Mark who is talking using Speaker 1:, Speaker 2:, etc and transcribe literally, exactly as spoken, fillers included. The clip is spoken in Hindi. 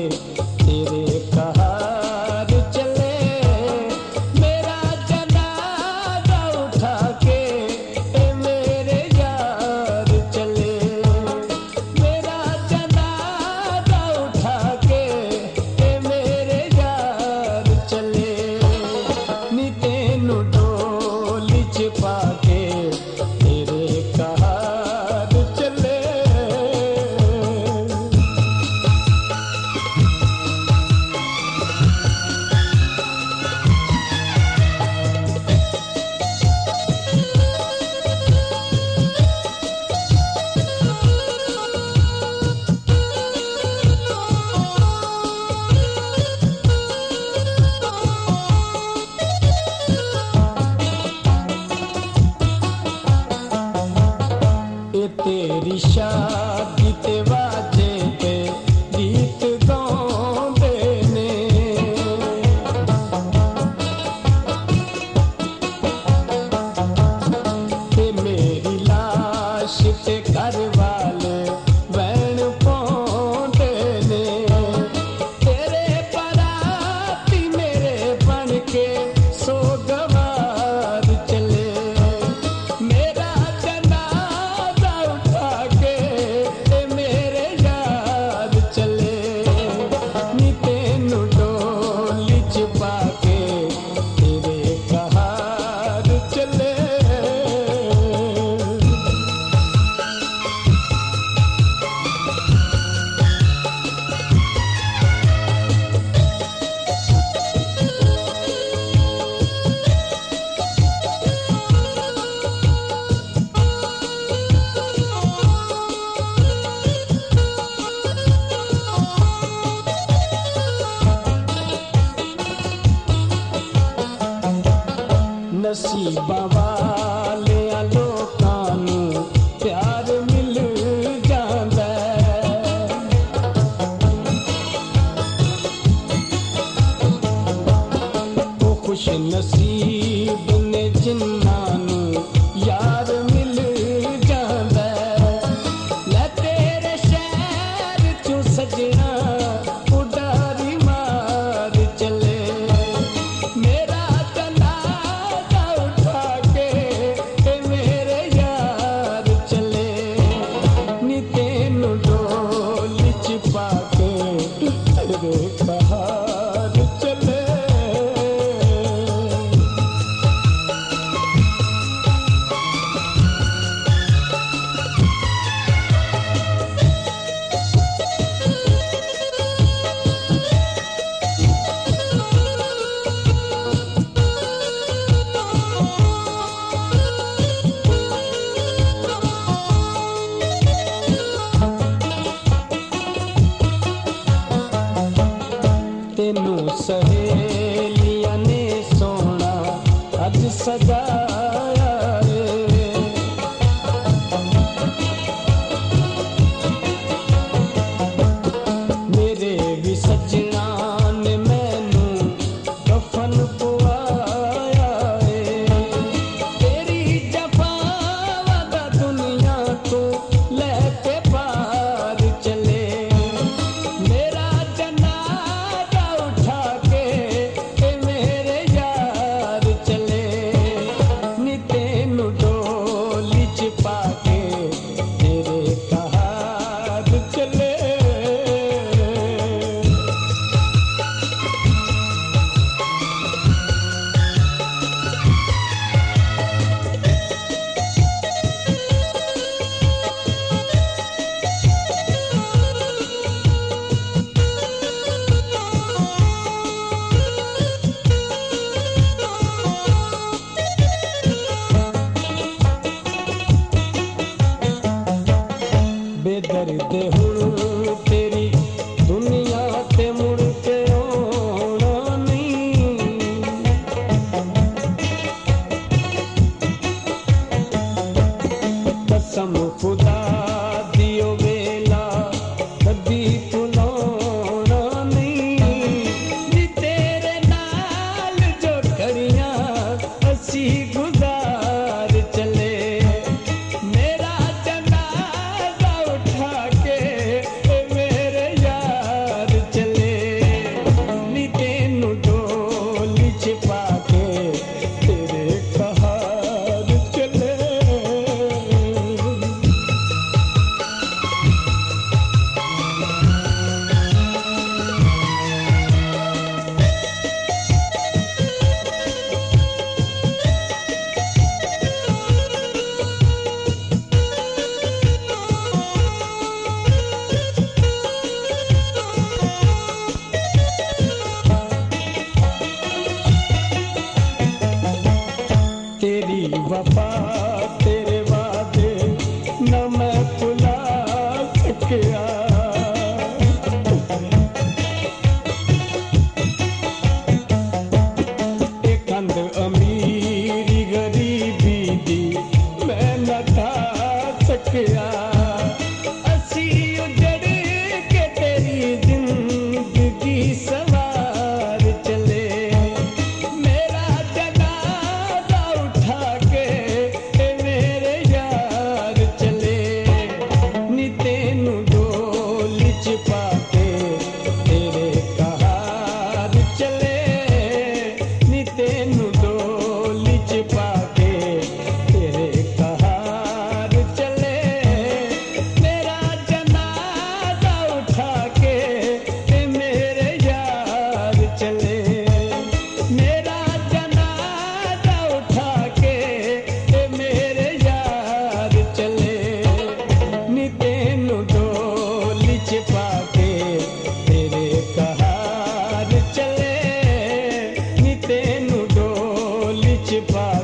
Speaker 1: तेरे कहार चले। मेरा जनाजा उठा के ए मेरे यार चले। मेरा जनाजा उठा के ए मेरे यार चले। नी तेनू डोली च पाके तेरे कहार चले। ए तेरी शादी ते वाजे ते गीत गाउंदे ने। ते मेरी लाश ते घर वाले वैन पाउंदे ने। तेरे पराती मेरे बन के सोगवार चले। मेरा जनाजा उठा के ए मेरे यार चले। नी तेनू डोली च पाके तेरे कहार चले। नसीबां वालियां लोकां नूं प्यार मिल जांदा है। ओ खुश नसीब ने जिन्नां नूं यार मिल जांदा है। लै तेरे शहर चों सजना उडारी मार चले। मेरा जनाजा उठा के ए मेरे यार चले। नी तेनू डोली च पाके तेरे कहार चले। तेनू सहेलियां ने सोना अज सजाया रे। मेरे भी सजना ने मैनू कफन पवाया रे। तेरी जफावां दा दुनिया तो लैके पार चले। मेरा जनाजा उठा के ए मेरे यार चले। विच पा